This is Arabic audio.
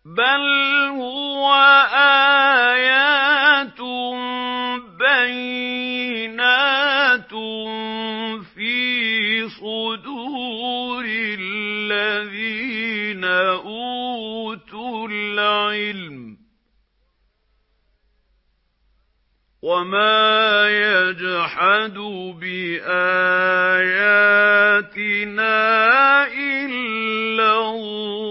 بَلْ هُوَ آيَاتٌ بَيِّنَاتٌ فِي صُدُورِ الَّذِينَ أُوتُوا الْعِلْمَ ۚ وَمَا يَجْحَدُ بِآيَاتِنَا إِلَّا الظَّالِمُونَ